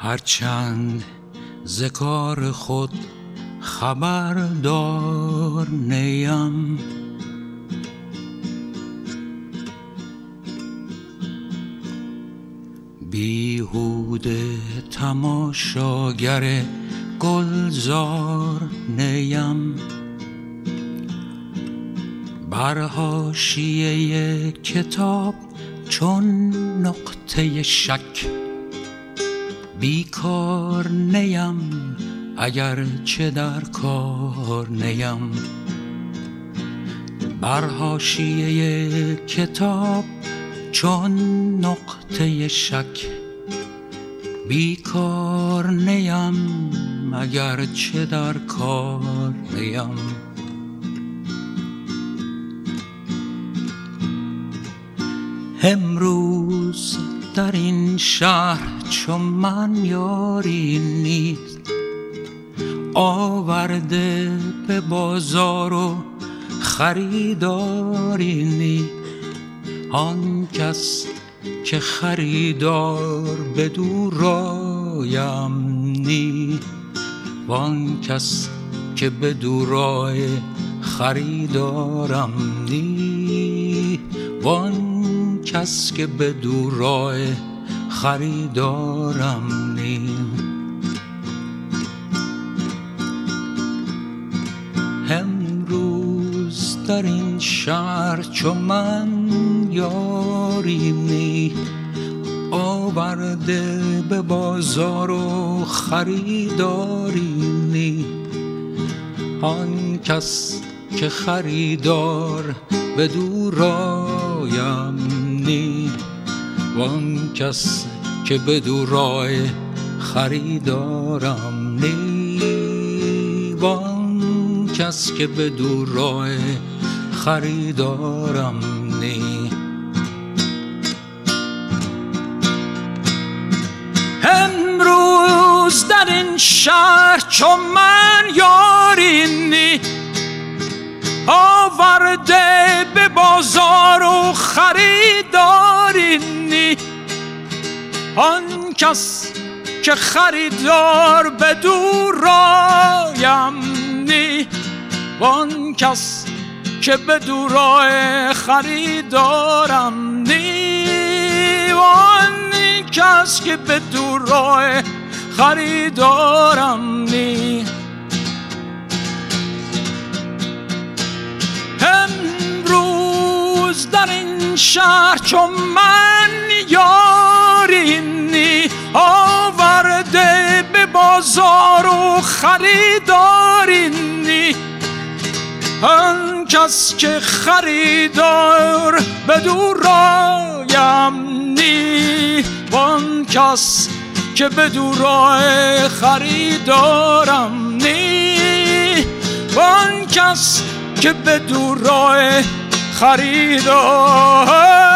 هرچند ز کار خود خبردار نیم، بیهوده تماشاگر گلزار نیم. بر حاشیه کتاب چون نقطه شک بیکار نیم، اگر چه در کار نیم. بر حاشیه کتاب چون نقطه شک بیکار نیم، اگر چه در کار نیم. امروز در این شهر چون من یاری نیست، آورده به بازار و خریداری نیست. آن کس که خریدار بدو رایم نی، وان کس که بدو رای خریدارم نی، وان کس که بدو رای خریدارم نی. امروز در این شهر چو من یاری نی، آورده به بازار و خریداری نی. آن کس که خریدار بدو رایم نی، وان کس که بدو رای خریدارم نی، وان کس که بدو رای خریدارم نی. امروز در این شهر چون من یاری نی، آورده به بازار و خریداری نی. آن کس که خریدار بدو رایم نی، وان کس که بدو رای خریدارم نی، وان کس که بدو رای خریدارم نی. امروز در این شهر چون من یاری نی، آورده به بازار و خریداری نی. آن کس که خریدار بدو رایم نی، وان کس که بدو رای خریدارم نی، وان کس که بدو رای خریدار